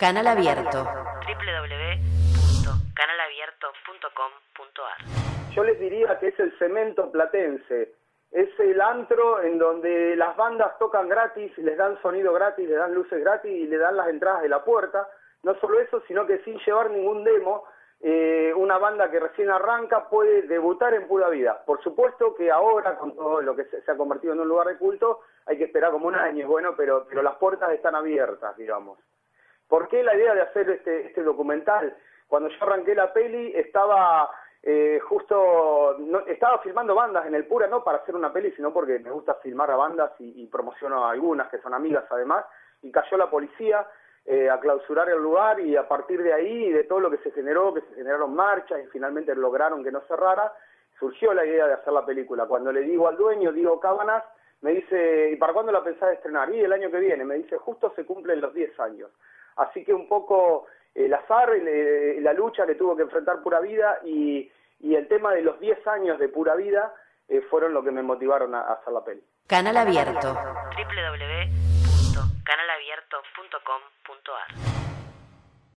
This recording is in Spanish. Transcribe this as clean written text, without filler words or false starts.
Canal Abierto. www.canalabierto.com.ar. Yo les diría que es el Cemento platense. Es el antro en donde las bandas tocan gratis, les dan sonido gratis, les dan luces gratis y le dan las entradas de la puerta. No solo eso, sino que sin llevar ningún demo, una banda que recién arranca puede debutar en Pura Vida. Por supuesto que ahora, con todo lo que se ha convertido en un lugar de culto, hay que esperar como un año, bueno, pero las puertas están abiertas, digamos. ¿Por qué la idea de hacer este documental? Cuando yo arranqué la peli estaba estaba filmando bandas en el Pura, no para hacer una peli, sino porque me gusta filmar a bandas y promociono a algunas que son amigas además, y cayó la policía a clausurar el lugar, y a partir de ahí, de todo lo que se generó, que se generaron marchas y finalmente lograron que no cerrara, surgió la idea de hacer la película. Cuando le digo al dueño, Diego Cábanas, me dice, ¿y para cuándo la pensás estrenar? Y el año que viene, me dice, justo se cumplen los 10 años. Así que un poco el azar, la lucha que tuvo que enfrentar Pura Vida y el tema de los 10 años de Pura Vida fueron lo que me motivaron a hacer la peli. Canal Abierto. www.canalabierto.com.ar